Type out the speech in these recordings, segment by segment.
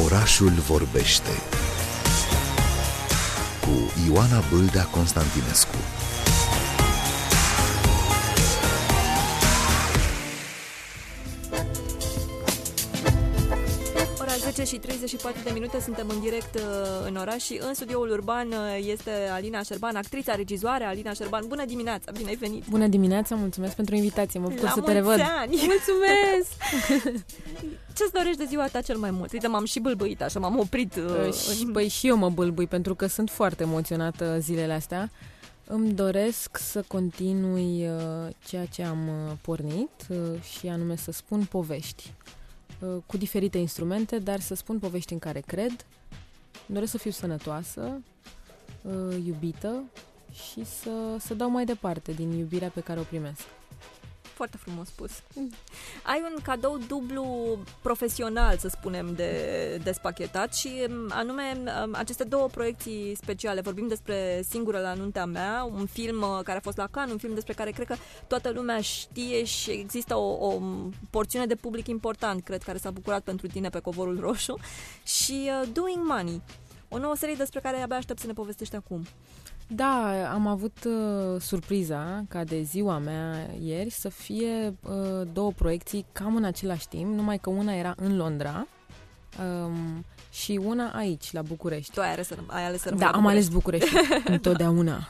Orașul vorbește cu Ioana Bâldea Constantinescu. Ora 10 și 34 de minute, suntem în direct în oraș și în studioul urban este Alina Șerban, actrița, regizoare. Alina Șerban, bună dimineața, bine ai venit! Bună dimineața, mulțumesc pentru invitație, mă bucur să te revăd. La mulți ani! Mulțumesc! Ce-ți dorești de ziua ta cel mai mult? Uite, m-am și bâlbâit, așa, m-am oprit. Păi și eu mă bâlbâi, pentru că sunt foarte emoționată zilele astea. Îmi doresc să continui ceea ce am pornit și anume să spun povești. Cu diferite instrumente, dar să spun povești în care cred. Îmi doresc să fiu sănătoasă, iubită și să dau mai departe din iubirea pe care o primesc. Foarte frumos spus. Ai un cadou dublu profesional, să spunem, de spachetat și anume aceste două proiecții speciale. Vorbim despre Singură la nunta mea, un film care a fost la Cannes, un film despre care cred că toată lumea știe și există o porțiune de public important, cred, care s-a bucurat pentru tine pe covorul roșu, și Doing Money, o nouă serie despre care abia aștept să ne povestești acum. Da, am avut surpriza ca de ziua mea ieri să fie două proiecții cam în același timp, numai că una era în Londra și una aici, la București. Tu ai ales să rămâi Da, la am ales București, întotdeauna.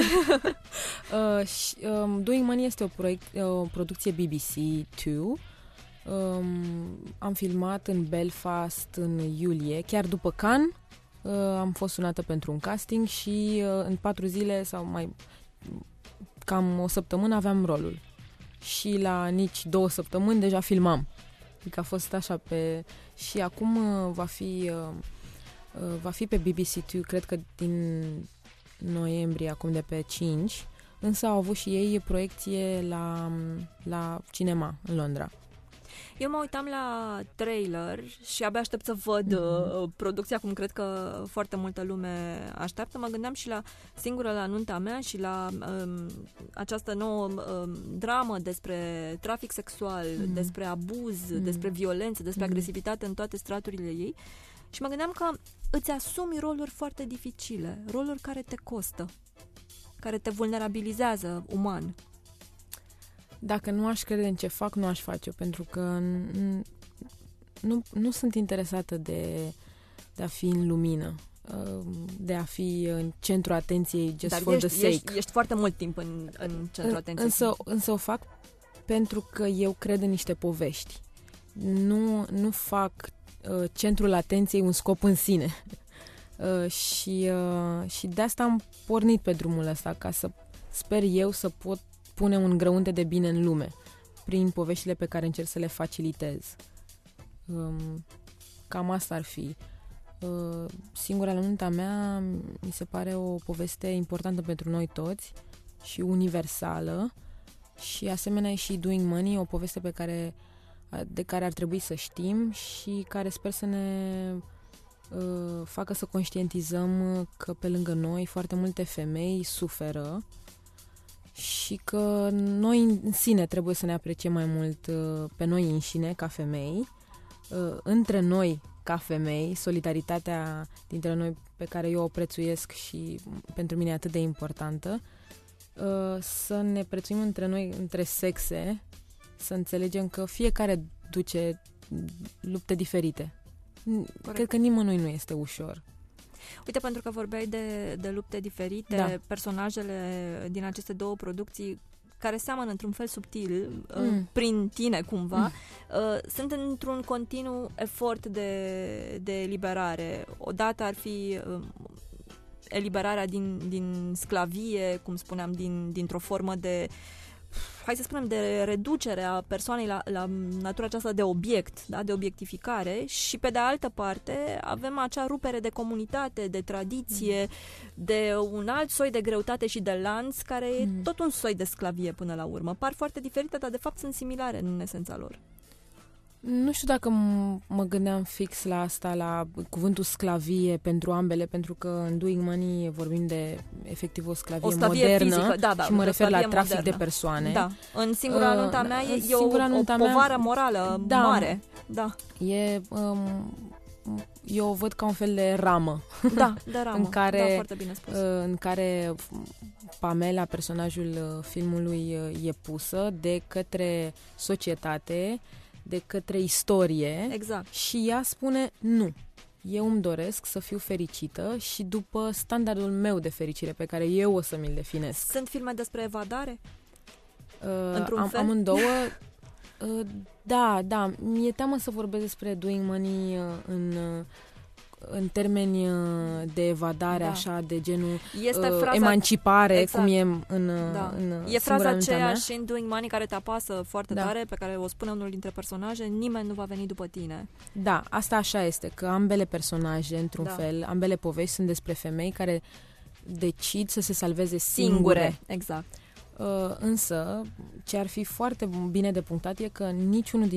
Doing Money este o producție BBC2. Am filmat în Belfast în iulie, chiar după Cannes. Am fost sunată pentru un casting și în 4 zile sau mai cam o săptămână aveam rolul. Și la nici 2 săptămâni deja filmam. Adică a fost așa și acum va fi pe BBC2, cred că din noiembrie, acum de pe 5, însă au avut și ei proiecție la cinema în Londra. Eu mă uitam la trailer și abia aștept să văd producția, cum cred că foarte multă lume așteaptă. Mă gândeam și la Singură la nunta mea și la această nouă dramă despre trafic sexual, despre abuz, despre violență, despre agresivitate în toate straturile ei. Și mă gândeam că îți asumi roluri foarte dificile, roluri care te costă, care te vulnerabilizează uman. Dacă nu aș crede în ce fac, nu aș face-o, pentru că nu sunt interesată de a fi în lumină, de a fi în centrul atenției for the sake. Ești foarte mult timp în centrul atenției. Însă o fac pentru că eu cred în niște povești. Nu fac centrul atenției un scop în sine. Și de asta am pornit pe drumul ăsta, ca să sper eu să pot pune un grăunte de bine în lume prin poveștile pe care încerc să le facilitez. Cam asta ar fi. Singura la nunta mea mi se pare o poveste importantă pentru noi toți și universală, și asemenea e și Doing Money, o poveste de care ar trebui să știm și care sper să ne facă să conștientizăm că pe lângă noi foarte multe femei suferă și că noi în sine trebuie să ne apreciem mai mult pe noi înșine ca femei, între noi ca femei, solidaritatea dintre noi pe care eu o prețuiesc și pentru mine e atât de importantă, să ne prețuim între noi, între sexe, să înțelegem că fiecare duce lupte diferite. Corect. Cred că nimănui nu este ușor. Uite, pentru că vorbeai de lupte diferite, da. Personajele din aceste două producții, care seamănă într-un fel subtil prin tine cumva, sunt într-un continuu efort de eliberare. Odată ar fi eliberarea din sclavie, cum spuneam, dintr-o formă de, hai să spunem, de reducere a persoanei la natura aceasta de obiect, da? De obiectificare, și pe de altă parte avem acea rupere de comunitate, de tradiție, de un alt soi de greutate și de lanț, care e tot un soi de sclavie până la urmă. Par foarte diferite, dar de fapt sunt similare în esența lor. Nu știu dacă mă gândeam fix la asta, la cuvântul sclavie pentru ambele, pentru că în Doing Money vorbim de efectiv o sclavie modernă fizică, da, și mă refer la trafic modernă de persoane. Da. În Singura nunta mea e o povară morală mare. Da. E eu o văd ca un fel de ramă. Da, de ramă. în care, da, foarte bine spus. În care Pamela, personajul filmului, e pusă de către societate, de către istorie. Exact. Și ea spune nu. Eu îmi doresc să fiu fericită și după standardul meu de fericire pe care eu o să mi-l definesc. Sunt filme despre evadare? Într-un fel? Amândouă. Da. Mi-e teamă să vorbesc despre Doing Money în termeni de evadare, așa, de genul este fraza, emancipare, exact. Cum e în e fraza aceea și în Doing Money care te apasă foarte tare, pe care o spune unul dintre personaje: nimeni nu va veni după tine. Da, asta așa este, că ambele personaje, într-un fel, ambele povești sunt despre femei care decid să se salveze singure. Exact. Însă, ce ar fi foarte bine de punctat e că niciuna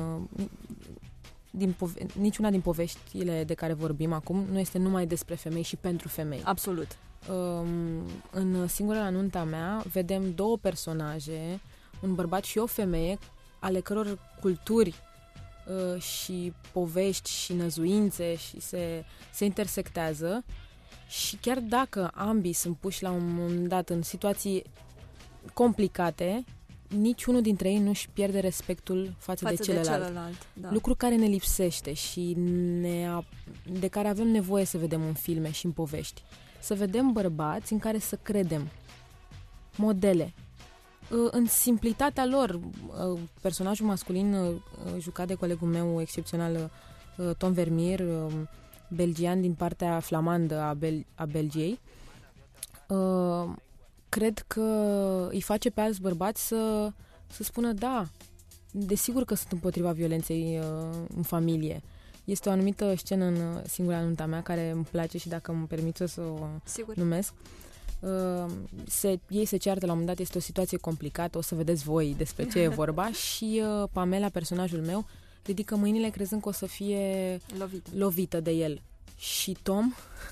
din poveștile de care vorbim acum nu este numai despre femei și pentru femei. Absolut. În Singura la nunta mea vedem două personaje, un bărbat și o femeie, ale căror culturi și povești și năzuințe și se intersectează, și chiar dacă ambii sunt puși la un moment dat în situații complicate, niciunul dintre ei nu-și pierde respectul față de celălalt. Da. Lucru care ne lipsește și de care avem nevoie să vedem în filme și în povești. Să vedem bărbați în care să credem. Modele. În simplitatea lor. Personajul masculin jucat de colegul meu excepțional, Tom Vermeer, belgian din partea flamandă a Belgiei, cred că îi face pe alți bărbați să spună da, desigur că sunt împotriva violenței în familie. Este o anumită scenă în Singura nunta mea care îmi place și dacă îmi permit să o numesc. Ei se ceartă la un moment dat, este o situație complicată, o să vedeți voi despre ce e vorba și Pamela, personajul meu, ridică mâinile crezând că o să fie lovită de el. Și Tom,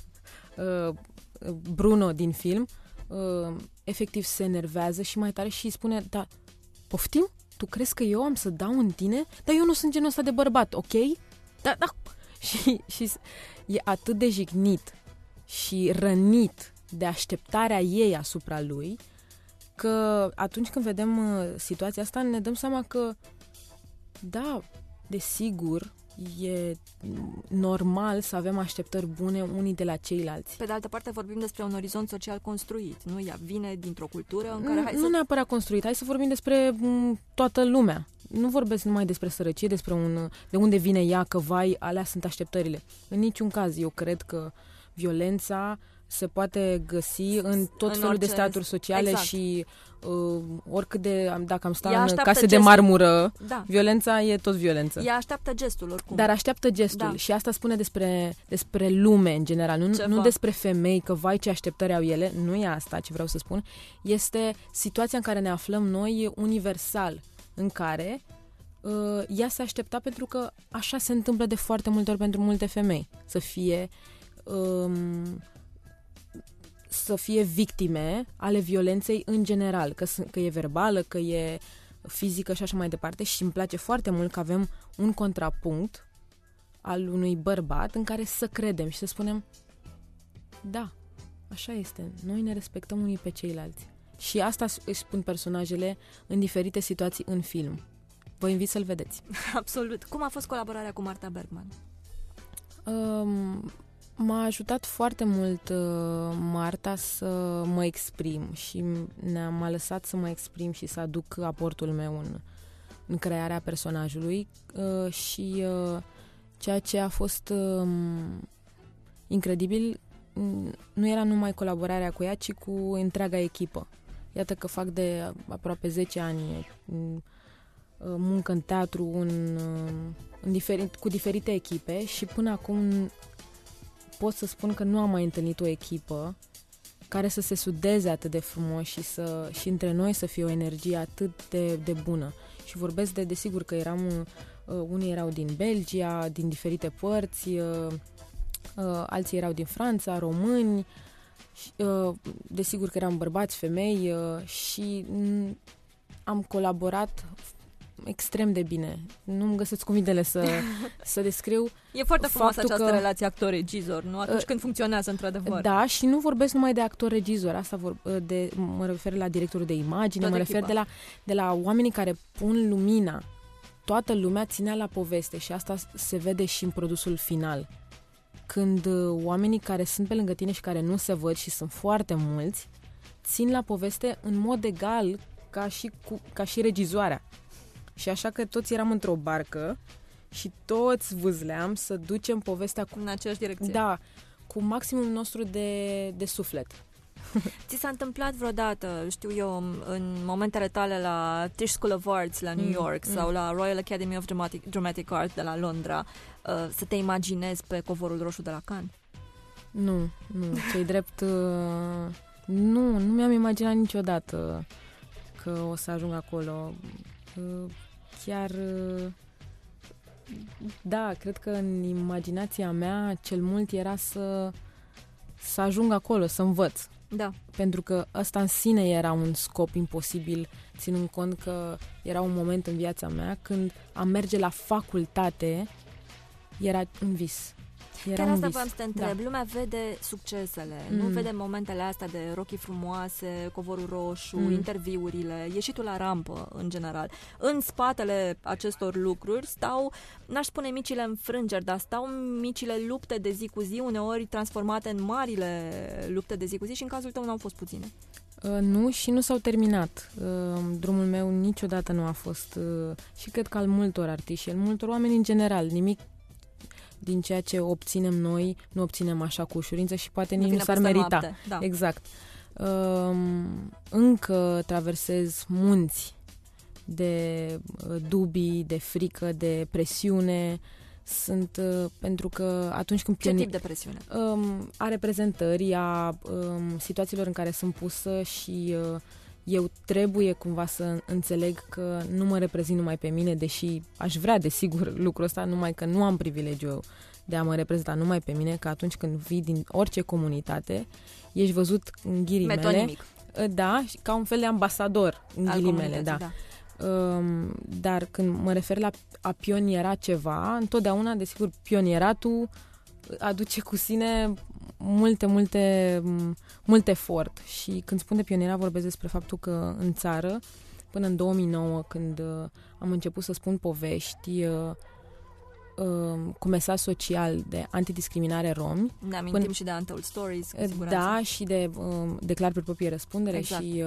Bruno din film, efectiv se enervează și mai tare și îi spune: da, poftim? Tu crezi că eu am să dau în tine? Dar eu nu sunt genul ăsta de bărbat, ok? Da. Și e atât de jignit și rănit de așteptarea ei asupra lui, că atunci când vedem situația asta ne dăm seama că da, desigur, e normal să avem așteptări bune unii de la ceilalți. Pe de altă parte vorbim despre un orizont social construit, nu? Ea vine dintr-o cultură în care... Nu neapărat construit, hai să vorbim despre toată lumea. Nu vorbesc numai despre sărăcie, despre de unde vine ea, că vai, alea sunt așteptările. În niciun caz eu cred că violența se poate găsi în tot felul de staturi sociale, și oricât de, dacă am stat în case de marmură, violența e tot violență. Ea așteaptă gestul oricum. Dar așteaptă gestul și asta spune despre lume în general, nu despre femei, că vai ce așteptări au ele, nu e asta ce vreau să spun, este situația în care ne aflăm noi universal, în care ea se aștepta pentru că așa se întâmplă de foarte multe ori pentru multe femei, să fie victime ale violenței în general, că e verbală, că e fizică și așa mai departe, și îmi place foarte mult că avem un contrapunct al unui bărbat în care să credem și să spunem da, așa este, noi ne respectăm unii pe ceilalți. Și asta își spun personajele în diferite situații în film. Vă invit să-l vedeți. Absolut. Cum a fost colaborarea cu Marta Bergman? M-a ajutat foarte mult Marta să mă exprim și m-a lăsat să mă exprim și să aduc aportul meu în crearea personajului și ceea ce a fost incredibil nu era numai colaborarea cu ea, ci cu întreaga echipă. Iată că fac de aproape 10 ani muncă în teatru cu diferite echipe și până acum pot să spun că nu am mai întâlnit o echipă care să se sudeze atât de frumos și între noi să fie o energie atât de bună. Și vorbesc desigur că unii erau din Belgia, din diferite părți, alții erau din Franța, români, desigur că eram bărbați, femei și am colaborat extrem de bine. Nu-mi găsesc cuvintele să descriu. E foarte frumoasă această că, relație actor-regizor, nu? Atunci când funcționează într-adevăr. Da, și nu vorbesc numai de actor-regizor. Mă refer la directorul de imagine, mă refer de la oamenii care pun lumina. Toată lumea ținea la poveste și asta se vede și în produsul final. Când oamenii care sunt pe lângă tine și care nu se văd și sunt foarte mulți, țin la poveste în mod egal ca și regizoarea. Și așa că toți eram într-o barcă și toți vâzleam să ducem povestea în aceeași direcție. Da, cu maximum nostru de suflet. Ți s-a întâmplat vreodată, știu eu, în momentele tale la Tisch School of Arts la New York sau la Royal Academy of Dramatic Art de la Londra, să te imaginezi pe covorul roșu de la Cannes? Nu, ce-i drept, nu mi-am imaginat niciodată că o să ajung acolo. Chiar, da, cred că în imaginația mea cel mult era să ajung acolo, să învăț. Da. Pentru că ăsta în sine era un scop imposibil, ținând cont că era un moment în viața mea când a merge la facultate era un vis. Chiar asta vreau să te întreb. Da. Lumea vede succesele, nu vede momentele astea de rochii frumoase, covorul roșu, interviurile, ieșitul la rampă, în general. În spatele acestor lucruri stau, n-aș spune micile înfrângeri, dar stau micile lupte de zi cu zi, uneori transformate în marile lupte de zi cu zi și în cazul tău n-au fost puține. Nu, și nu s-au terminat. Drumul meu niciodată nu a fost, și cred că al multor artiști, al multor oameni în general, nimic din ceea ce obținem noi, nu obținem așa cu ușurință și poate nici nu s-ar merita. Da. Exact. Încă traversez munți de dubii, de frică, de presiune. Sunt pentru că atunci când... Ce tip de presiune? A reprezentării, a situațiilor în care sunt pusă și eu trebuie cumva să înțeleg că nu mă reprezint numai pe mine, deși aș vrea, desigur, lucrul ăsta, numai că nu am privilegiul de a mă reprezenta numai pe mine, că atunci când vii din orice comunitate, ești văzut în ghilimele. Metonimic. Da, ca un fel de ambasador în ghilimele, da. Dar când mă refer la a pioniera ceva, întotdeauna, desigur, pionieratul aduce cu sine mult efort. Și când spun de pionierat, vorbesc despre faptul că în țară, până în 2009, când am început să spun povești cu mesaj social de antidiscriminare romi. Ne amintim și de Untold Stories, cu siguranță. Da, și de Declar pe proprie răspundere, exact. Și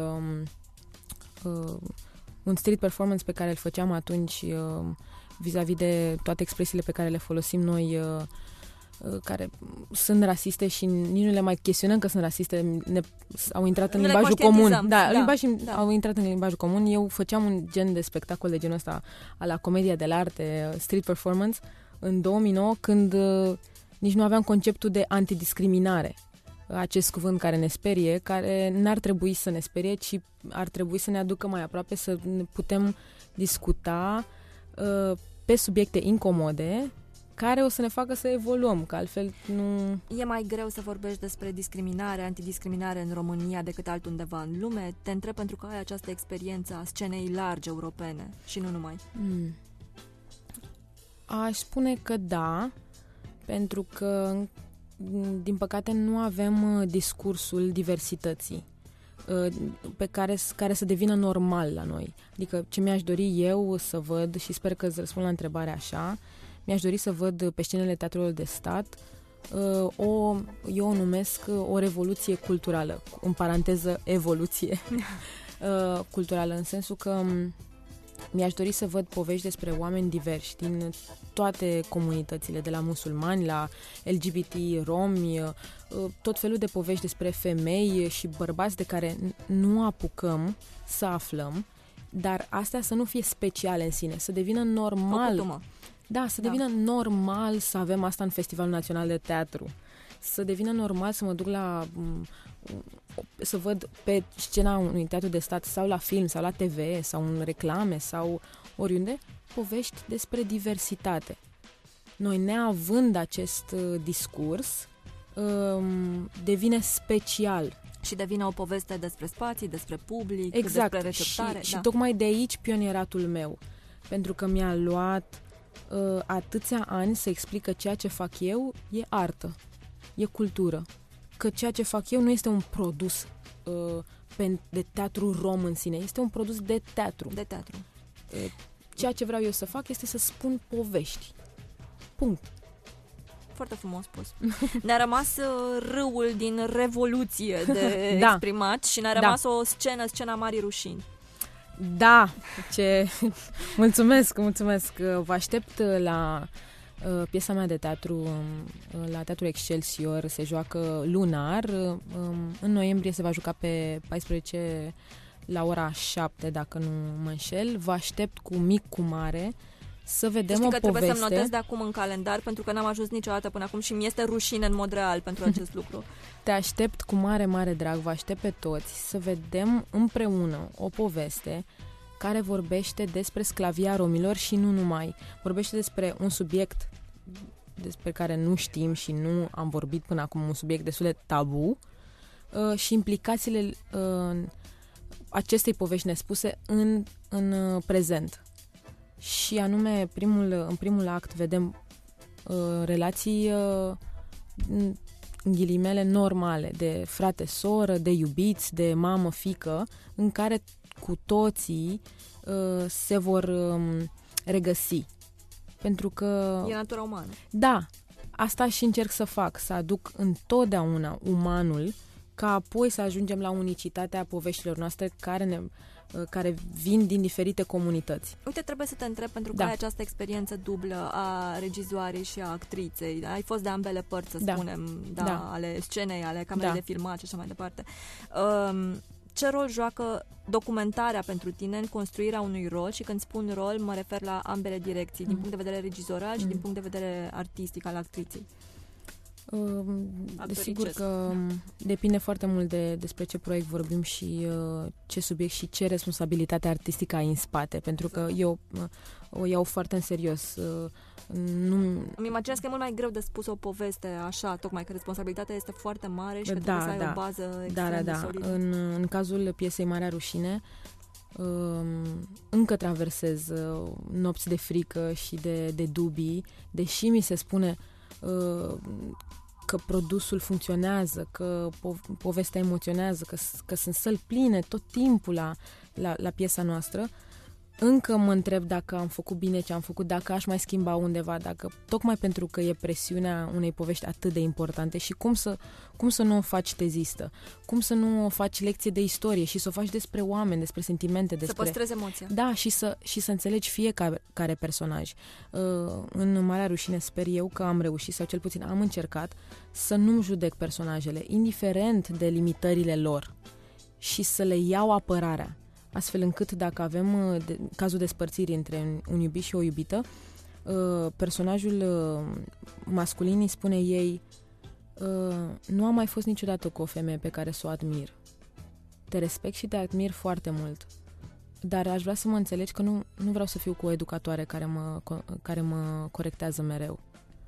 un street performance pe care îl făceam atunci vis-a-vis de toate expresiile pe care le folosim noi, care sunt rasiste și nici nu le mai chestionăm că sunt rasiste, au intrat în limbajul comun. Au intrat în limbajul comun. Eu făceam un gen de spectacol de genul ăsta la Comedia de Arte, street performance, în 2009, când nici nu aveam conceptul de antidiscriminare. Acest cuvânt care ne sperie, care n-ar trebui să ne sperie, ci ar trebui să ne aducă mai aproape, să ne putem discuta pe subiecte incomode, care o să ne facă să evoluăm, că altfel nu... E mai greu să vorbești despre discriminare, antidiscriminare în România decât altundeva în lume? Te întreb pentru că ai această experiență a scenei largi europene și nu numai. Aș spune că da, pentru că, din păcate, nu avem discursul diversității pe care să devină normal la noi. Adică ce mi-aș dori eu să văd, și sper că îți răspund la întrebarea așa, mi-aș dori să văd pe scenele teatrelor de stat eu o numesc o revoluție culturală, în paranteză evoluție culturală, în sensul că mi-aș dori să văd povești despre oameni diversi din toate comunitățile, de la musulmani la LGBT, romi, tot felul de povești despre femei și bărbați de care nu apucăm să aflăm, dar astea să nu fie speciale în sine, să devină normal. Da, să devină normal să avem asta în Festivalul Național de Teatru. Să devină normal să mă duc să văd pe scena unui teatru de stat sau la film sau la TV sau în reclame sau oriunde povești despre diversitate. Noi, neavând acest discurs, devine special. Și devine o poveste despre spații, despre public, exact. despre receptare. Și tocmai de aici pionieratul meu. pentru că mi-a luat atâția ani să explic că ceea ce fac eu e artă, e cultură, că ceea ce fac eu nu este un produs de teatru rom în sine, este un produs de teatru. De teatru. Ceea ce vreau eu să fac este să spun povești. Punct. Foarte frumos spus. Ne-a rămas râul din Revoluție de exprimat și ne-a rămas o scena Marii Rușini. Da, mulțumesc. Vă aștept la piesa mea de teatru, la Teatrul Excelsior, se joacă lunar. În noiembrie se va juca pe 14 la ora 7, dacă nu mă înșel. Vă aștept cu mic, cu mare, să vedem o poveste. Trebuie să-mi notez de acum în calendar, pentru că n-am ajuns niciodată până acum și mi este rușine în mod real pentru acest lucru. Te aștept cu mare, mare drag, vă aștept pe toți să vedem împreună o poveste care vorbește despre sclavia romilor și nu numai. Vorbește despre un subiect despre care nu știm și nu am vorbit până acum, un subiect destul de tabu, și implicațiile acestei povești nespuse în prezent. Și anume, în primul act vedem relații în ghilimele normale, de frate-soră, de iubiți, de mamă-fică, în care cu toții se vor regăsi. Pentru că... E natura umană. Da, asta și încerc să fac, să aduc întotdeauna umanul, ca apoi să ajungem la unicitatea poveștilor noastre care vin din diferite comunități. Uite, trebuie să te întreb, pentru că ai această experiență dublă a regizoarei și a actriței. Ai fost de ambele părți, să spunem, ale scenei, ale camerei de filmat și așa mai departe. Ce rol joacă documentarea pentru tine în construirea unui rol? Și când spun rol, mă refer la ambele direcții, din punct de vedere regizoral și din punct de vedere artistic al actriței. Desigur că depinde foarte mult despre ce proiect vorbim și ce subiect și ce responsabilitate artistică ai în spate, pentru că eu o iau foarte în serios. Îmi imaginez că e mult mai greu de spus o poveste așa, tocmai că responsabilitatea este foarte mare și că trebuie să ai o bază extrem de solidă. În cazul piesei Marea Rușine, încă traversez nopți de frică și de dubii, deși mi se spune că produsul funcționează, că povestea emoționează, că sunt săli pline tot timpul la piesa noastră. Încă mă întreb dacă am făcut bine ce am făcut, dacă aș mai schimba undeva, tocmai pentru că e presiunea unei povești atât de importante și cum să nu o faci tezistă, cum să nu o faci lecție de istorie și să o faci despre oameni, despre sentimente, despre... Să păstrezi emoția. Da, și să înțelegi fiecare personaj. În Marea Rușine sper eu că am reușit, sau cel puțin am încercat, să nu judec personajele, indiferent de limitările lor, și să le iau apărarea. Astfel încât dacă avem cazul despărțirii între un iubit și o iubită, personajul masculin îi spune ei: nu am mai fost niciodată cu o femeie pe care să o admir. Te respect și te admir foarte mult, dar aș vrea să mă înțelegi că nu vreau să fiu cu o educatoare care mă corectează mereu.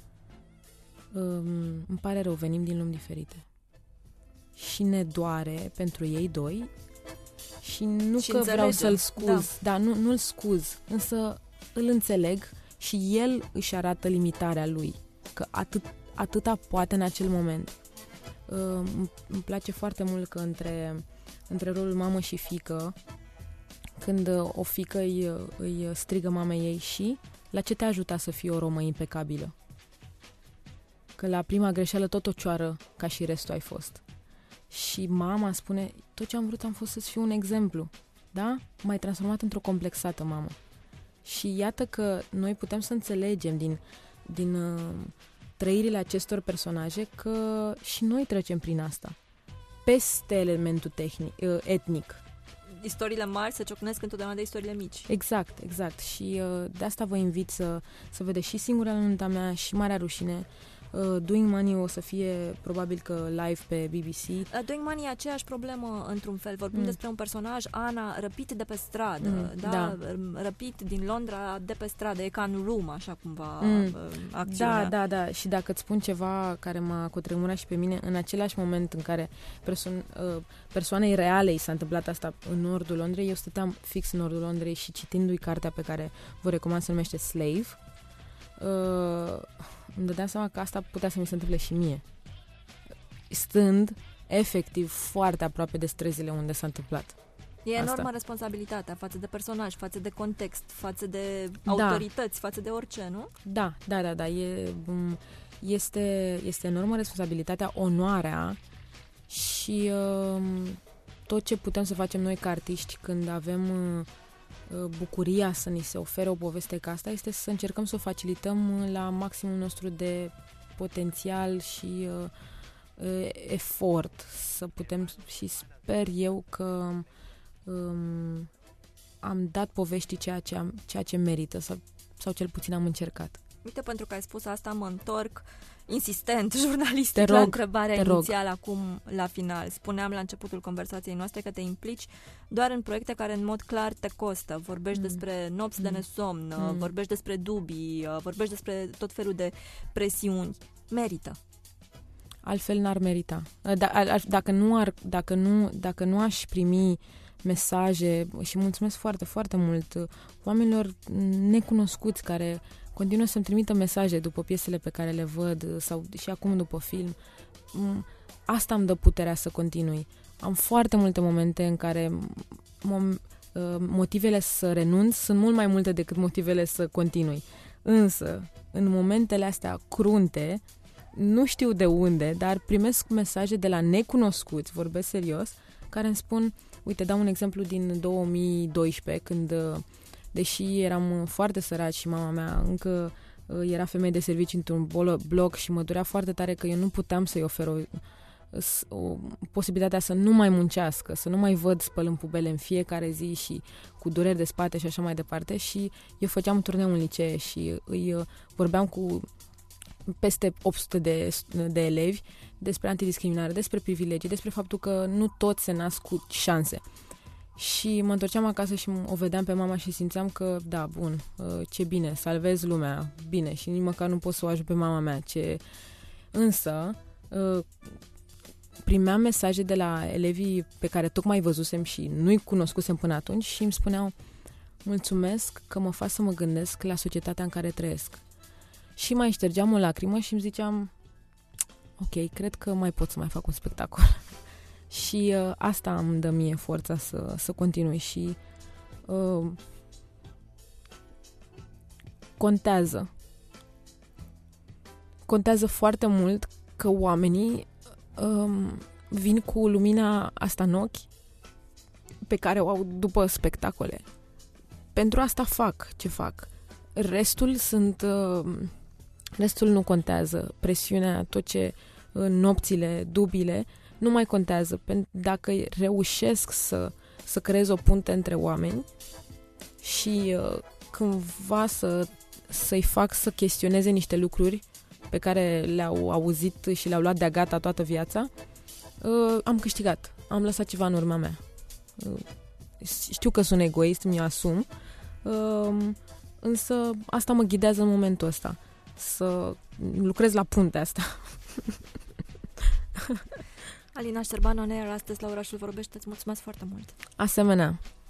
Îmi pare rău, venim din lumi diferite. Și ne doare pentru ei doi. Și nu că vreau să-l scuz, nu-l scuz, însă îl înțeleg și el își arată limitarea lui, că atâta poate în acel moment. Îmi place foarte mult că între rolul mamă și fiică, când o fiică îi strigă mamei ei și la ce te ajuta să fii o romă impecabilă? Că la prima greșeală tot o cioară ca și restul ai fost. Și mama spune: tot ce am vrut am fost să-ți fiu un exemplu. Da? M-ai transformat într-o complexată mamă. Și iată că noi putem să înțelegem din trăirile acestor personaje că și noi trecem prin asta. Peste elementul etnic. Istoriile mari se ciocnesc întotdeauna de istoriile mici. Exact. Și de asta vă invit să vedeți și Singura la nunta mea și Marea Rușine. Doing Money o să fie probabil că live pe BBC. Doing Money e aceeași problemă într-un fel. Vorbim despre un personaj, Ana, răpit de pe stradă, da? Răpit din Londra de pe stradă, e ca în Room, așa cumva acțiunea. Da. Și dacă îți spun ceva care m-a cutremurat și pe mine, în același moment în care persoanei reale i s-a întâmplat asta în nordul Londrei, eu stăteam fix în nordul Londrei și citindu-i cartea pe care vă recomand, se numește Slave, îmi dădeam seama că asta putea să mi se întâmple și mie, stând efectiv foarte aproape de străzile unde s-a întâmplat. E enormă responsabilitatea față de personaj, față de context, față de autorități, față de orice, nu? Da. Este enormă responsabilitatea, onoarea și tot ce putem să facem noi ca artiști când avem bucuria să ni se ofere o poveste ca asta este să încercăm să o facilităm la maximul nostru de potențial și efort, să putem, și sper eu că am dat poveștii ceea ce merită sau cel puțin am încercat. Uite, pentru că ai spus asta, mă întorc insistent, jurnalistic, la întrebarea inițială acum la final. Spuneam la începutul conversației noastre că te implici doar în proiecte care în mod clar te costă. Vorbești despre nopți de nesomn, vorbești despre dubii, vorbești despre tot felul de presiuni. Merită. Altfel n-ar merita. Dacă nu aș primi mesaje, și mulțumesc foarte, foarte mult oamenilor necunoscuți care continuă să-mi trimită mesaje după piesele pe care le văd sau și acum după film, asta îmi dă puterea să continui. Am foarte multe momente în care motivele să renunț sunt mult mai multe decât motivele să continui. Însă, în momentele astea crunte, nu știu de unde, dar primesc mesaje de la necunoscuți, vorbesc serios, care îmi spun, uite, dau un exemplu din 2012, când, deși eram foarte săraci și mama mea încă era femeie de serviciu într-un bloc și mă durea foarte tare că eu nu puteam să-i ofer o posibilitatea să nu mai muncească, să nu mai văd spălând pubele în fiecare zi și cu dureri de spate și așa mai departe, și eu făceam un turneu în licee și îi vorbeam cu peste 800 de elevi despre antidiscriminare, despre privilegii, despre faptul că nu toți se nasc cu șanse. Și mă întorceam acasă și o vedeam pe mama și simțeam că, da, bun, ce bine, salvez lumea, bine, și nici măcar nu pot să o ajut pe mama mea. Însă, primeam mesaje de la elevii pe care tocmai văzusem și nu-i cunoscusem până atunci și îmi spuneau, mulțumesc că mă fac să mă gândesc la societatea în care trăiesc. Și mai ștergeam o lacrimă și îmi ziceam, ok, cred că mai pot să mai fac un spectacol. Și asta îmi dă mie forța să continui și contează. Contează foarte mult că oamenii vin cu lumina asta în ochi pe care o au după spectacole. Pentru asta fac ce fac. Restul nu contează. Presiunea, tot ce nopțile, dubiile, nu mai contează. Dacă reușesc să creez o punte între oameni și cândva să-i fac să chestioneze niște lucruri pe care le-au auzit și le-au luat de-a gata toată viața, am câștigat. Am lăsat ceva în urma mea. Știu că sunt egoist, mi-o asum, însă asta mă ghidează în momentul ăsta. Să lucrez la puntea asta. Alina Șerban, on air astăzi la Orașul Vorbește. Îți mulțumesc foarte mult. Asemenea.